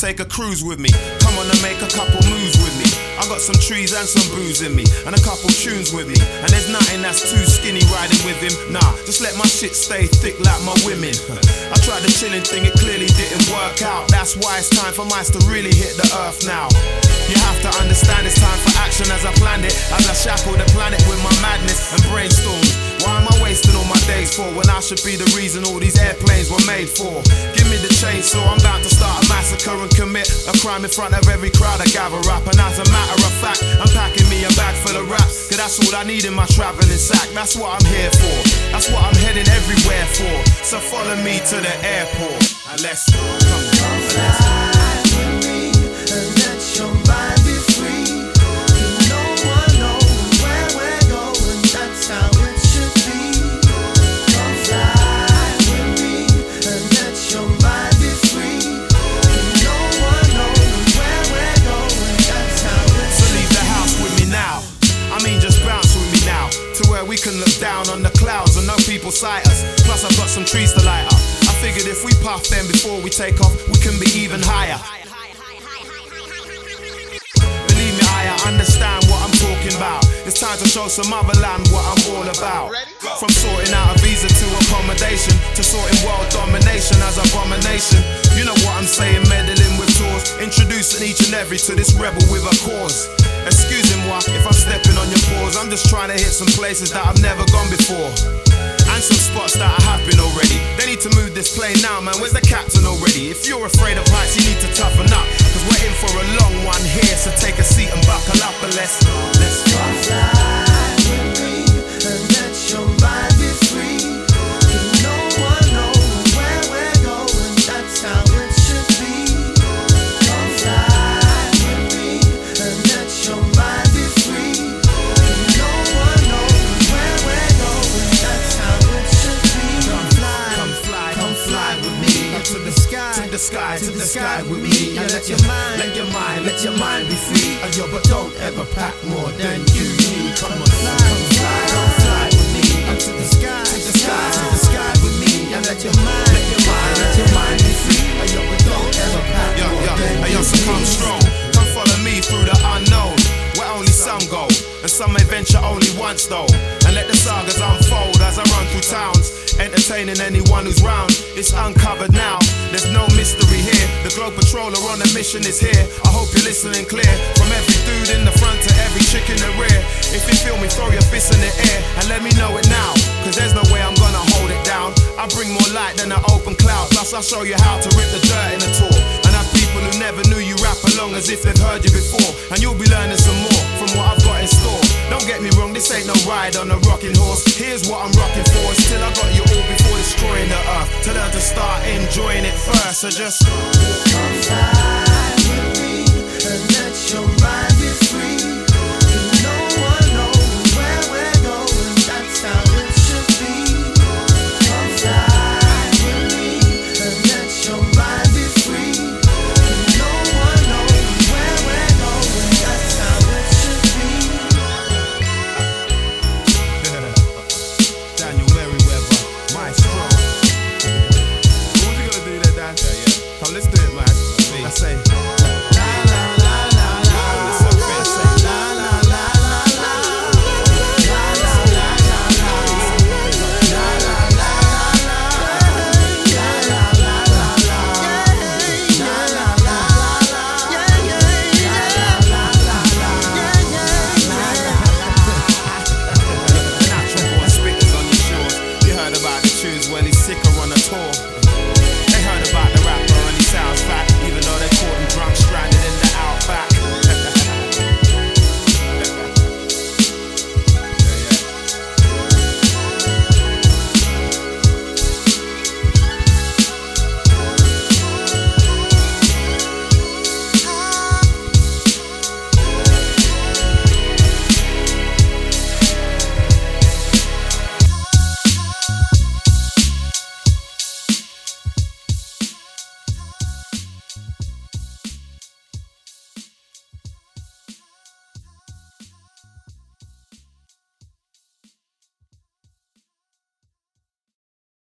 take a cruise with me. Come on and make a couple moves with me. I got some trees and some booze in me, and a couple tunes with me. And there's nothing that's too skinny riding with him. Nah, just let my shit stay thick like my women. I tried the chilling thing, it clearly didn't work out. That's why it's time for mice to really hit the earth now. You have to understand it's time for action as I planned it. As I shackle the planet with my madness and brainstorm. Why am I wasting all my days for when I should be the reason all these airplanes were made for? Give me the chainsaw, I'm about to start a massacre and commit a crime in front of every crowd I gather up. And as a matter of fact, I'm packing me a bag full of raps, cause that's all I need in my travelling sack. That's what I'm here for, that's what I'm heading everywhere for. So follow me to the airport and let's go. Come on, let's go. With me and let your mind be free. No one knows where we're going, that's how it should be. Come fly with me and let your mind be free. No one knows where we're going, that's how it should be. So leave the house with me now. I mean just bounce with me now, to where we can look down on the clouds and no people sight us. Plus I've got some trees to light up. I figured if we puff them before we take off, we can be even higher. Believe me, I understand what I'm talking about. It's time to show some other land what I'm all about. From sorting out a visa to accommodation, to sorting world domination as abomination. You know what I'm saying, meddling with tours, introducing each and every to this rebel with a cause. Excusez-moi if I'm stepping on your paws, I'm just trying to hit some places that I've never gone before. And some spots that I have been already. They need to move this plane now, man, where's the captain already? If you're afraid of heights, you need to toughen up, cause we're in for a long one here. So take a seat and buckle up and let's go. Come fly with me and let your mind be free. No one knows where we're going, that's how it should be. Come fly with me and let your mind be free. No one knows where we're going, that's how it should be. Come fly with me up to the sky with me, and let your mind be free. Yo, but don't ever pack more than you need. Come fly with me up to the sky with me, and let your mind be free. Yo, but don't ever pack more than you need. So come strong, come follow me through the unknown, where only some go, and some may venture only once though. And let the sagas unfold as I run through towns, entertaining anyone who's round. It's uncovered now, there's no mystery here. The Globe Patroller on a mission is here. I hope you're listening clear, from every dude in the front to every chick in the rear. If you feel me, throw your fist in the air and let me know it now, cause there's no way I'm gonna hold it down. I bring more light than an open cloud, plus I'll show you how to rip the dirt in a tour. And have people who never knew you rap along as if they've heard you before. And you'll be learning some more from what I've got in store. Don't get me wrong, this ain't no ride on a rocking horse. Here's what I'm rocking for, still I got you all before destroying the earth. To learn to start enjoying it first, so just come fly with me and let your mind